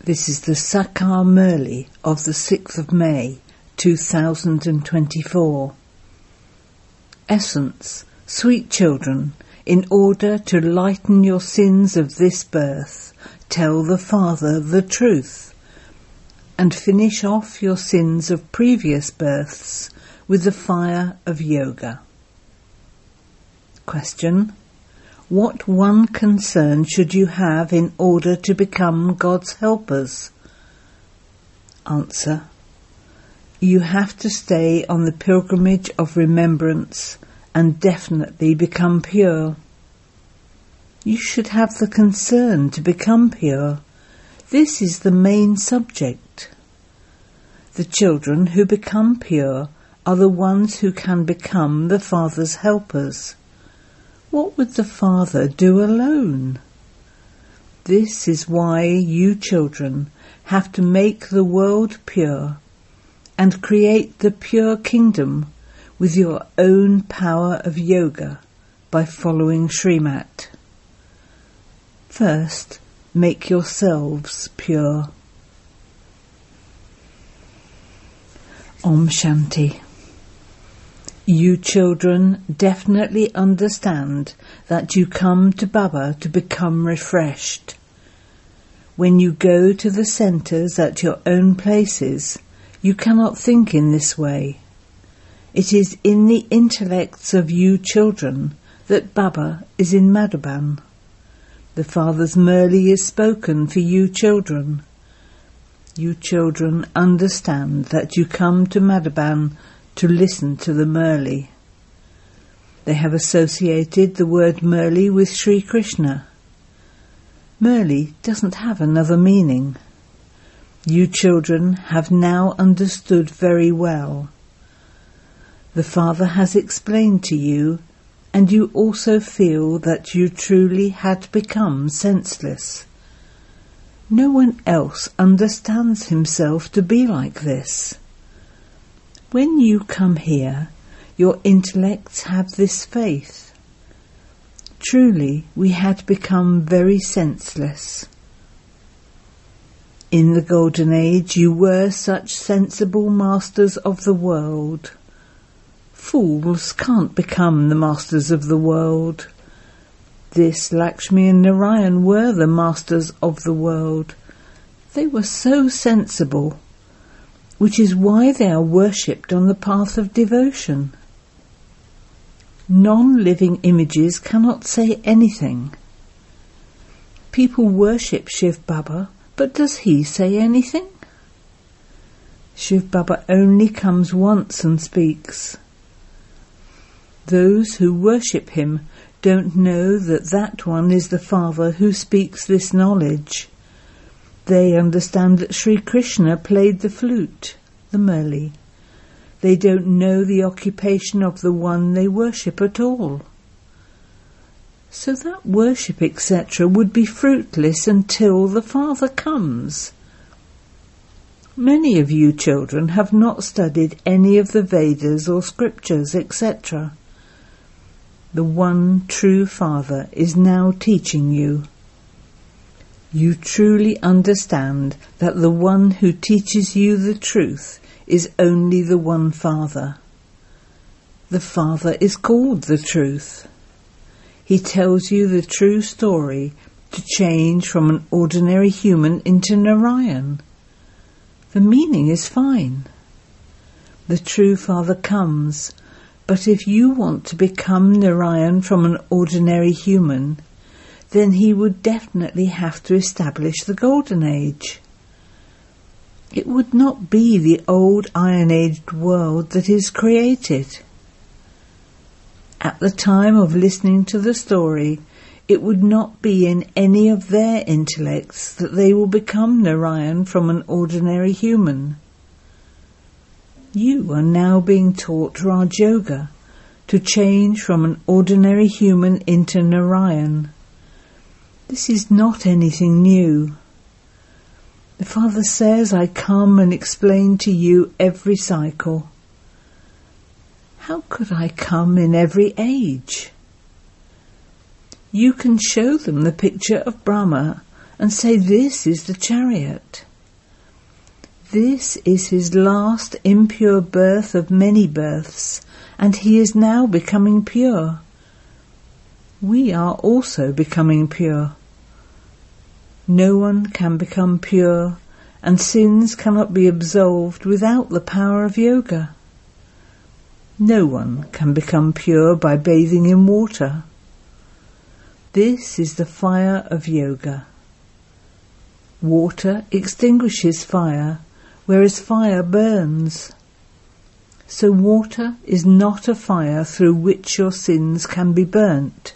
This is the Sakar Murli of the 6th of May, 2024. Essence, sweet children, in order to lighten your sins of this birth, tell the Father the truth, and finish off your sins of previous births with the fire of yoga. Question: what one concern should you have in order to become God's helpers? Answer: you have to stay on the pilgrimage of remembrance and definitely become pure. You should have the concern to become pure. This is the main subject. The children who become pure are the ones who can become the Father's helpers. What would the Father do alone? This is why you children have to make the world pure and create the pure kingdom with your own power of yoga by following Srimat. First, make yourselves pure. Om Shanti. You children definitely understand that you come to Baba to become refreshed. When you go to the centres at your own places, you cannot think in this way. It is in the intellects of you children that Baba is in Madhuban. The Father's Murli is spoken for you children. You children understand that you come to Madhuban to listen to the Murli. They have associated the word Murli with Sri Krishna. Murli doesn't have another meaning. You children have now understood very well. The Father has explained to you, and you also feel that you truly had become senseless. No one else understands himself to be like this. When you come here, your intellects have this faith. Truly, we had become very senseless. In the Golden Age, you were such sensible masters of the world. Fools can't become the masters of the world. This Lakshmi and Narayan were the masters of the world. They were so sensible, which is why they are worshipped on the path of devotion. Non-living images cannot say anything. People worship Shiv Baba, but does he say anything? Shiv Baba only comes once and speaks. Those who worship him don't know that that one is the Father who speaks this knowledge. They understand that Sri Krishna played the flute, the Murli. They don't know the occupation of the one they worship at all. So that worship, etc., would be fruitless until the Father comes. Many of you children have not studied any of the Vedas or scriptures, etc. The one true Father is now teaching you. You truly understand that the one who teaches you the truth is only the one Father. The Father is called the truth. He tells you the true story to change from an ordinary human into Narayan. The meaning is fine. The true Father comes, but if you want to become Narayan from an ordinary human, then he would definitely have to establish the Golden Age. It would not be the old Iron-Aged world that is created. At the time of listening to the story, it would not be in any of their intellects that they will become Narayan from an ordinary human. You are now being taught Raj Yoga to change from an ordinary human into Narayan. This is not anything new. The Father says, I come and explain to you every cycle. How could I come in every age? You can show them the picture of Brahma and say this is the chariot. This is his last impure birth of many births, and he is now becoming pure. We are also becoming pure. No one can become pure, and sins cannot be absolved without the power of yoga. No one can become pure by bathing in water. This is the fire of yoga. Water extinguishes fire, whereas fire burns. So water is not a fire through which your sins can be burnt.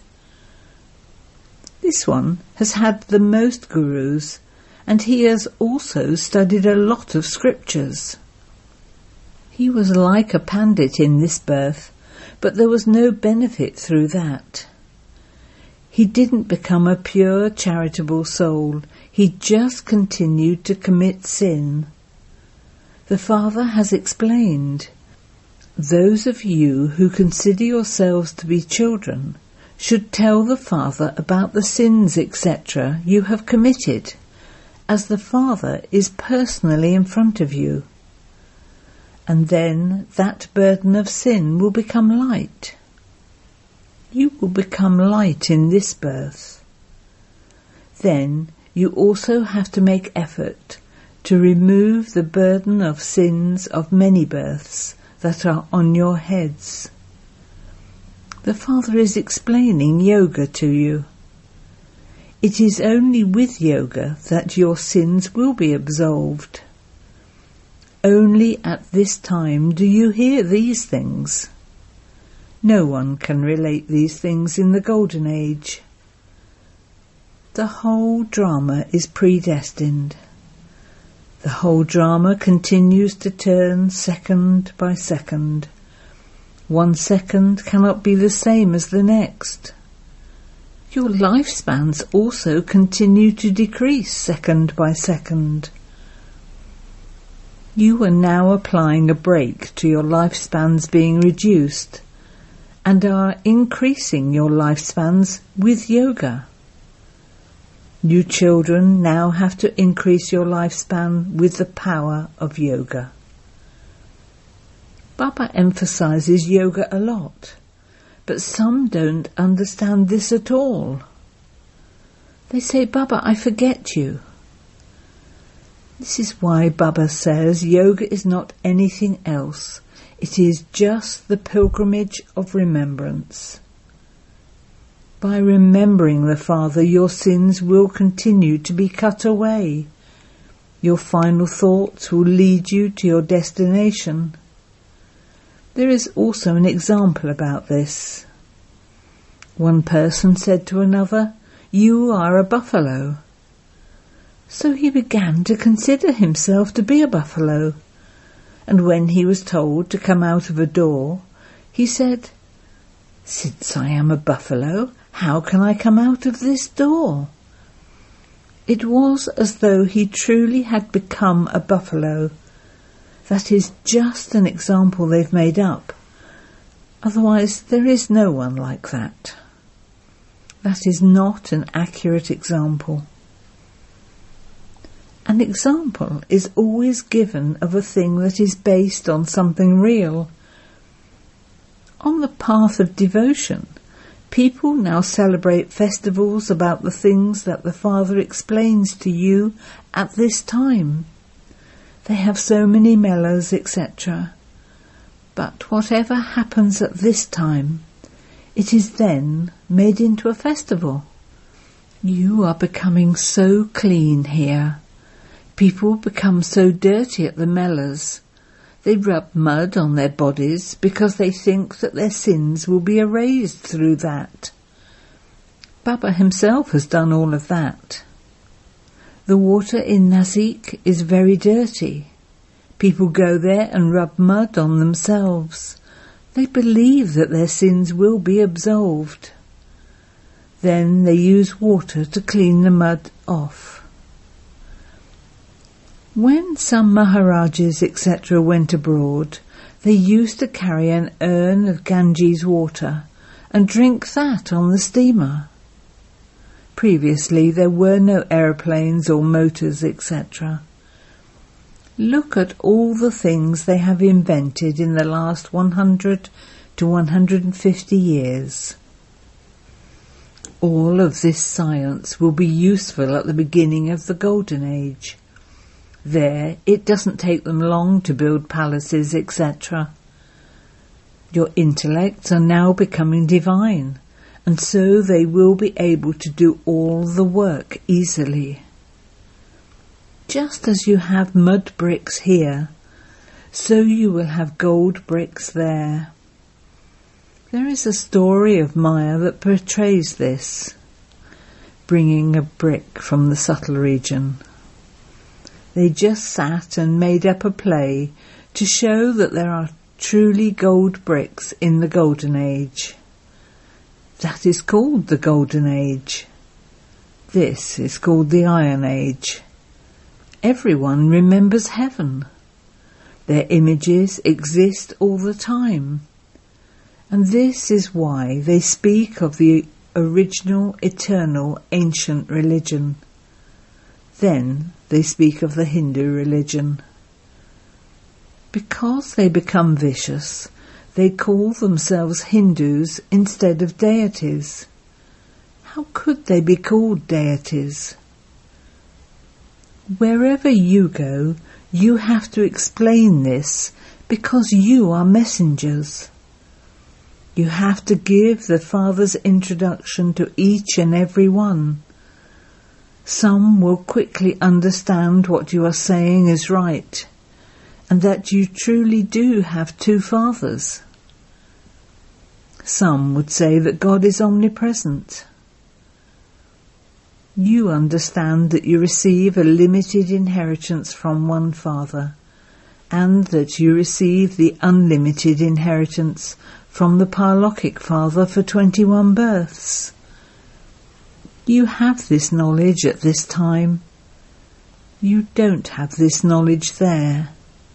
This one has had the most gurus, and he has also studied a lot of scriptures. He was like a pandit in this birth, but there was no benefit through that. He didn't become a pure, charitable soul. He just continued to commit sin. The Father has explained, those of you who consider yourselves to be children should tell the Father about the sins, etc., you have committed, as the Father is personally in front of you. And then that burden of sin will become light. You will become light in this birth. Then you also have to make effort to remove the burden of sins of many births that are on your heads. The Father is explaining yoga to you. It is only with yoga that your sins will be absolved. Only at this time do you hear these things. No one can relate these things in the Golden Age. The whole drama is predestined. The whole drama continues to turn second by second. 1 second cannot be the same as the next. Your lifespans also continue to decrease second by second. You are now applying a brake to your lifespans being reduced, and are increasing your lifespans with yoga. You children now have to increase your lifespan with the power of yoga. Baba emphasizes yoga a lot, but some don't understand this at all. They say, Baba, I forget you. This is why Baba says yoga is not anything else. It is just the pilgrimage of remembrance. By remembering the Father, your sins will continue to be cut away. Your final thoughts will lead you to your destination. There is also an example about this. One person said to another, "You are a buffalo." So he began to consider himself to be a buffalo, and when he was told to come out of a door, he said, "Since I am a buffalo, how can I come out of this door?" It was as though he truly had become a buffalo. That is just an example they've made up. Otherwise, there is no one like that. That is not an accurate example. An example is always given of a thing that is based on something real. On the path of devotion, people now celebrate festivals about the things that the Father explains to you at this time. They have so many melas, etc. But whatever happens at this time, it is then made into a festival. You are becoming so clean here. People become so dirty at the melas. They rub mud on their bodies because they think that their sins will be erased through that. Baba himself has done all of that. The water in Nasik is very dirty. People go there and rub mud on themselves. They believe that their sins will be absolved. Then they use water to clean the mud off. When some Maharajas, etc., went abroad, they used to carry an urn of Ganges water and drink that on the steamer. Previously there were no aeroplanes or motors, etc. Look at all the things they have invented in the last 100 to 150 years. All of this science will be useful at the beginning of the Golden Age. There, it doesn't take them long to build palaces, etc. Your intellects are now becoming divine, and so they will be able to do all the work easily. Just as you have mud bricks here, so you will have gold bricks there. There is a story of Maya that portrays this, bringing a brick from the subtle region. They just sat and made up a play to show that there are truly gold bricks in the Golden Age. That is called the Golden Age. This is called the Iron Age. Everyone remembers heaven. Their images exist all the time. And this is why they speak of the original, eternal, ancient religion. Then they speak of the Hindu religion. Because they become vicious, they call themselves Hindus instead of deities. How could they be called deities? Wherever you go, you have to explain this because you are messengers. You have to give the Father's introduction to each and every one. Some will quickly understand what you are saying is right, and that you truly do have two fathers. Some would say that God is omnipresent. You understand that you receive a limited inheritance from one Father, and that you receive the unlimited inheritance from the Paralokic Father for 21 births. You have this knowledge at this time. You don't have this knowledge there.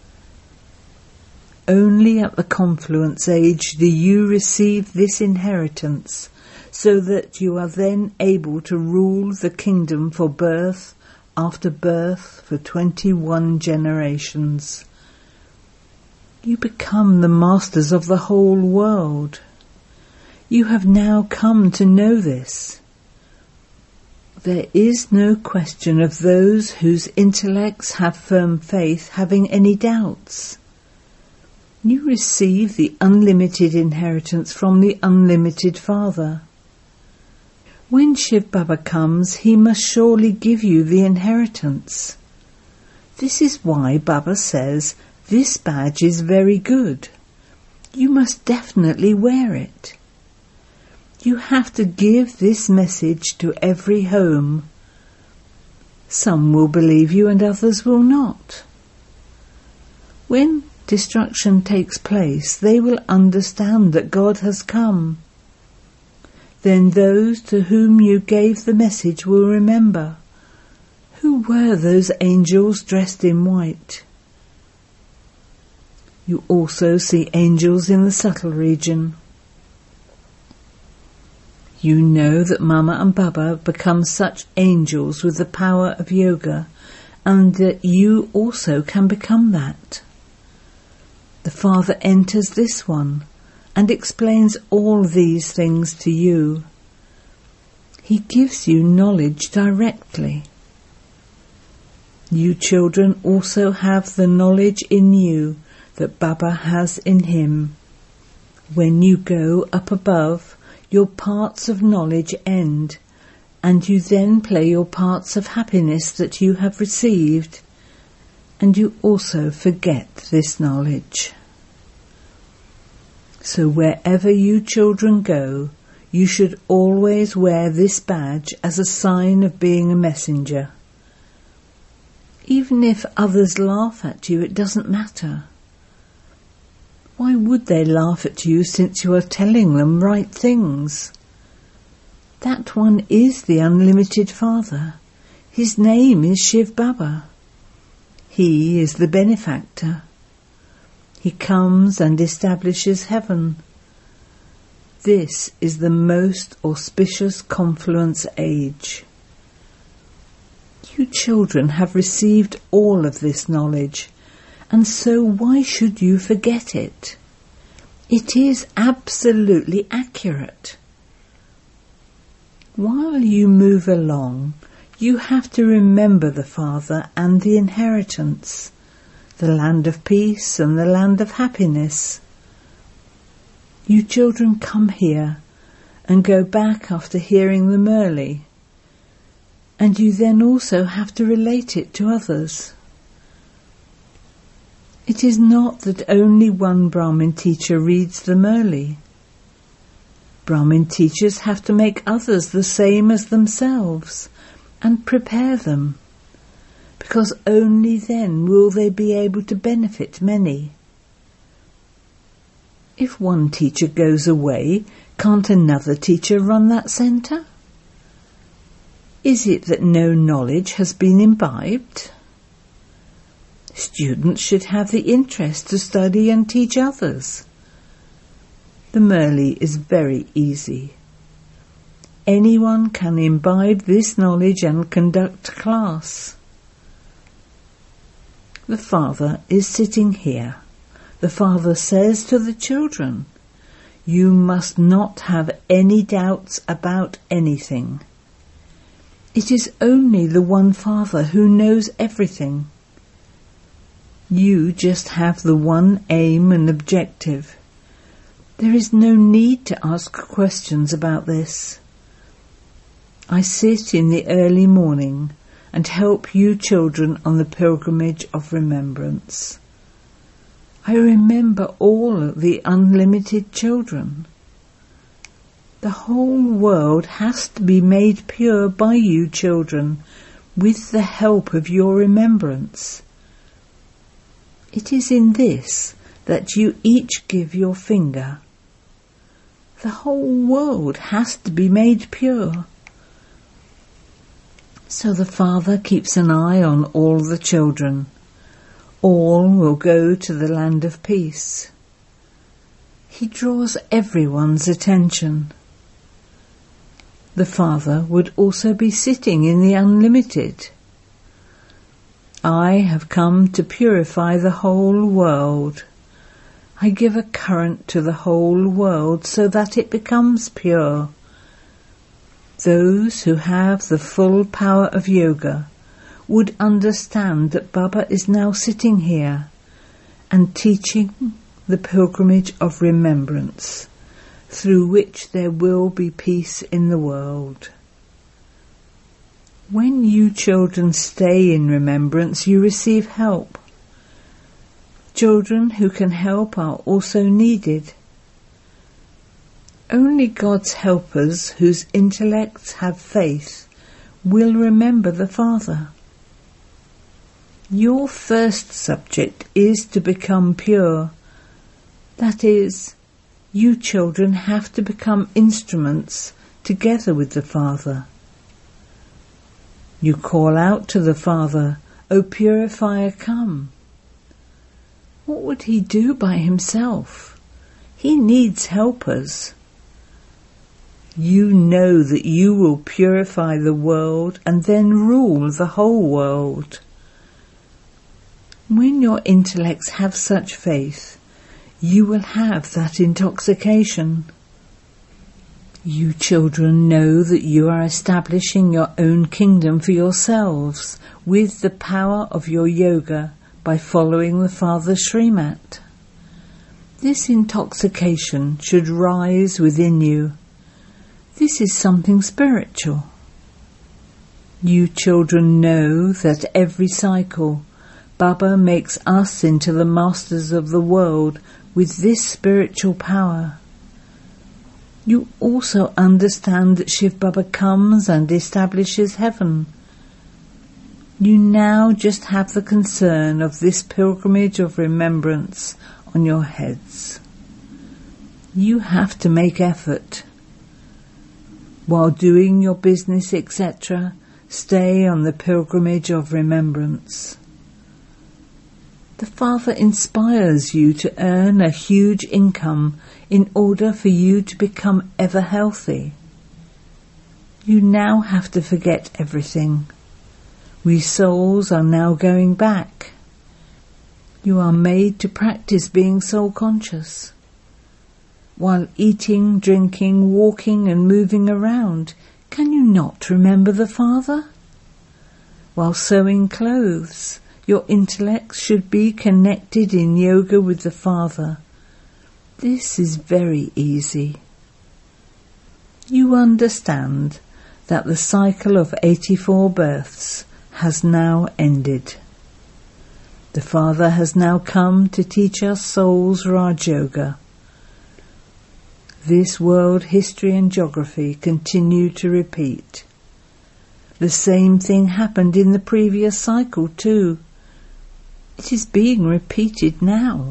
Only at the confluence age do you receive this inheritance, so that you are then able to rule the kingdom for birth after birth for 21 generations. You become the masters of the whole world. You have now come to know this. There is no question of those whose intellects have firm faith having any doubts. You receive the unlimited inheritance from the unlimited Father. When Shiv Baba comes, he must surely give you the inheritance. This is why Baba says, "This badge is very good. You must definitely wear it." You have to give this message to every home. Some will believe you and others will not. When destruction takes place, they will understand that God has come. Then those to whom you gave the message will remember. Who were those angels dressed in white? You also see angels in the subtle region. You know that Mama and Baba become such angels with the power of yoga, and that you also can become that. The Father enters this one and explains all these things to you. He gives you knowledge directly. You children also have the knowledge in you that Baba has in him. When you go up above, your parts of knowledge end, and you then play your parts of happiness that you have received, and you also forget this knowledge. So wherever you children go, you should always wear this badge as a sign of being a messenger. Even if others laugh at you, it doesn't matter. Why would they laugh at you since you are telling them right things? That one is the unlimited Father. His name is Shiv Baba. He is the benefactor. He comes and establishes heaven. This is the most auspicious confluence age. You children have received all of this knowledge, and so why should you forget it? It is absolutely accurate. While you move along, you have to remember the Father and the inheritance, the land of peace and the land of happiness. You children come here and go back after hearing the Murli, and you then also have to relate it to others. It is not that only one Brahmin teacher reads the Murli. Brahmin teachers have to make others the same as themselves and prepare them, because only then will they be able to benefit many. If one teacher goes away, can't another teacher run that centre? Is it that no knowledge has been imbibed? Students should have the interest to study and teach others. The Murli is very easy. Anyone can imbibe this knowledge and conduct class. The Father is sitting here. The Father says to the children, you must not have any doubts about anything. It is only the one Father who knows everything. You just have the one aim and objective. There is no need to ask questions about this. I sit in the early morning and help you children on the pilgrimage of remembrance. I remember all the unlimited children. The whole world has to be made pure by you children with the help of your remembrance. It is in this that you each give your finger. The whole world has to be made pure. So the Father keeps an eye on all the children. All will go to the land of peace. He draws everyone's attention. The Father would also be sitting in the unlimited. I have come to purify the whole world. I give a current to the whole world so that it becomes pure. Those who have the full power of yoga would understand that Baba is now sitting here and teaching the pilgrimage of remembrance, through which there will be peace in the world. When you children stay in remembrance, you receive help. Children who can help are also needed. Only God's helpers whose intellects have faith will remember the Father. Your first subject is to become pure. That is, you children have to become instruments together with the Father. You call out to the Father, O purifier, come. What would he do by himself? He needs helpers. You know that you will purify the world and then rule the whole world. When your intellects have such faith, you will have that intoxication. You children know that you are establishing your own kingdom for yourselves with the power of your yoga by following the Father's Srimat. This intoxication should rise within you. This is something spiritual. You children know that every cycle Baba makes us into the masters of the world with this spiritual power. You also understand that Shiv Baba comes and establishes heaven. You now just have the concern of this pilgrimage of remembrance on your heads. You have to make effort. While doing your business, etc., stay on the pilgrimage of remembrance. The Father inspires you to earn a huge income in order for you to become ever healthy. You now have to forget everything. We souls are now going back. You are made to practice being soul conscious. While eating, drinking, walking and moving around, can you not remember the Father? While sewing clothes, your intellect should be connected in yoga with the Father. This is very easy. You understand that the cycle of 84 births has now ended. The Father has now come to teach us souls Raj Yoga. This world history and geography continue to repeat. The same thing happened in the previous cycle too. It is being repeated now.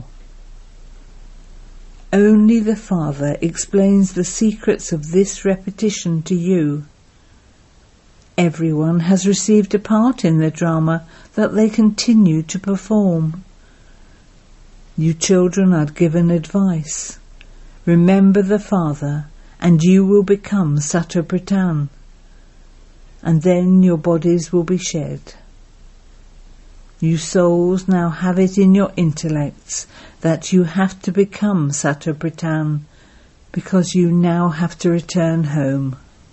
Only the Father explains the secrets of this repetition to you. Everyone has received a part in the drama that they continue to perform. You children are given advice. Remember the Father, and you will become Sattva-Pradhan, and then your bodies will be shed. You souls now have it in your intellects that you have to become Sattva-Pradhan, because you now have to return home.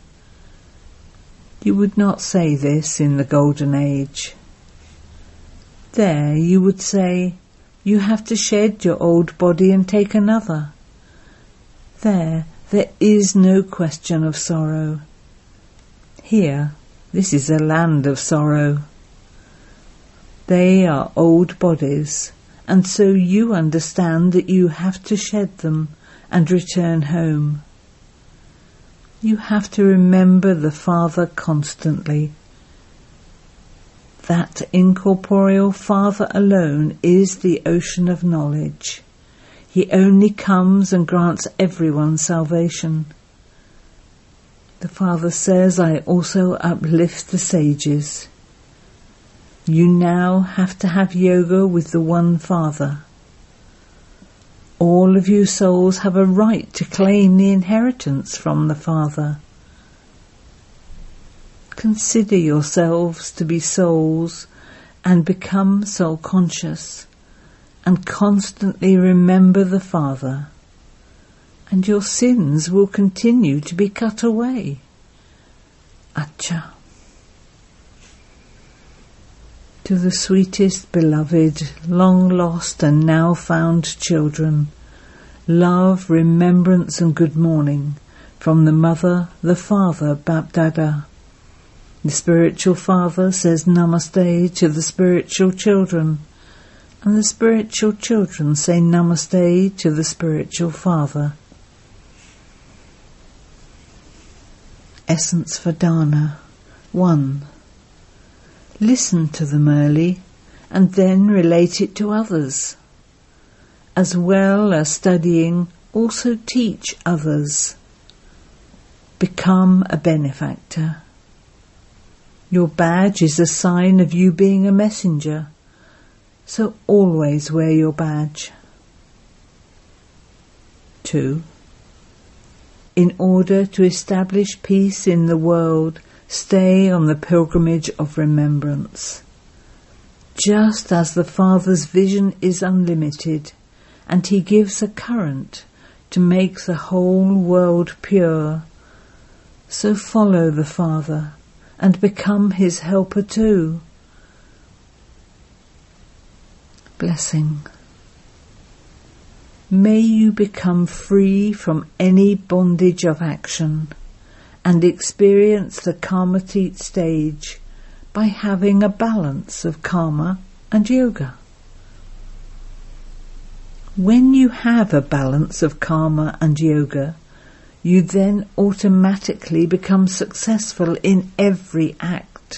You would not say this in the Golden Age. There you would say, you have to shed your old body and take another. There is no question of sorrow. Here, this is a land of sorrow. They are old bodies, and so you understand that you have to shed them and return home. You have to remember the Father constantly. That incorporeal Father alone is the ocean of knowledge. He only comes and grants everyone salvation. The Father says, I also uplift the sages. You now have to have yoga with the one Father. All of you souls have a right to claim the inheritance from the Father. Consider yourselves to be souls and become soul conscious, and constantly remember the Father, and your sins will continue to be cut away. Acha. To the sweetest beloved, long lost and now found children, love, remembrance and good morning from the Mother, the Father, Bap-Dada. The spiritual Father says Namaste to the spiritual children, and the spiritual children say Namaste to the spiritual Father. Essence for Dana. 1. Listen to them early, and then relate it to others. As well as studying, also teach others. Become a benefactor. Your badge is a sign of you being a messenger, so always wear your badge. 2. In order to establish peace in the world, stay on the pilgrimage of remembrance. Just as the Father's vision is unlimited, and he gives a current to make the whole world pure, so follow the Father and become his helper too. Blessing. May you become free from any bondage of action and experience the Karmatit stage by having a balance of karma and yoga. When you have a balance of karma and yoga, you then automatically become successful in every act.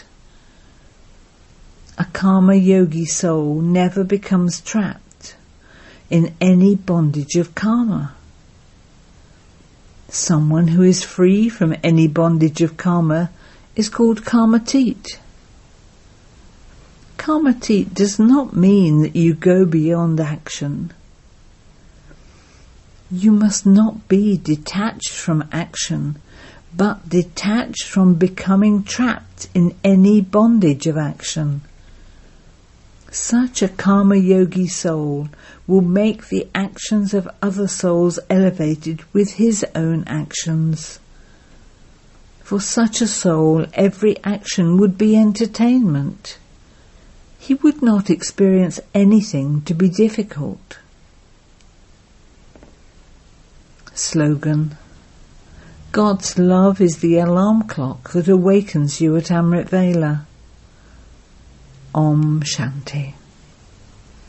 A karma yogi soul never becomes trapped in any bondage of karma. Someone who is free from any bondage of karma is called Karmatit. Karmatit does not mean that you go beyond action. You must not be detached from action, but detached from becoming trapped in any bondage of action. Such a karma yogi soul will make the actions of other souls elevated with his own actions. For such a soul, every action would be entertainment. He would not experience anything to be difficult. Slogan: God's love is the alarm clock that awakens you at Amrit Vela. Om Shanti.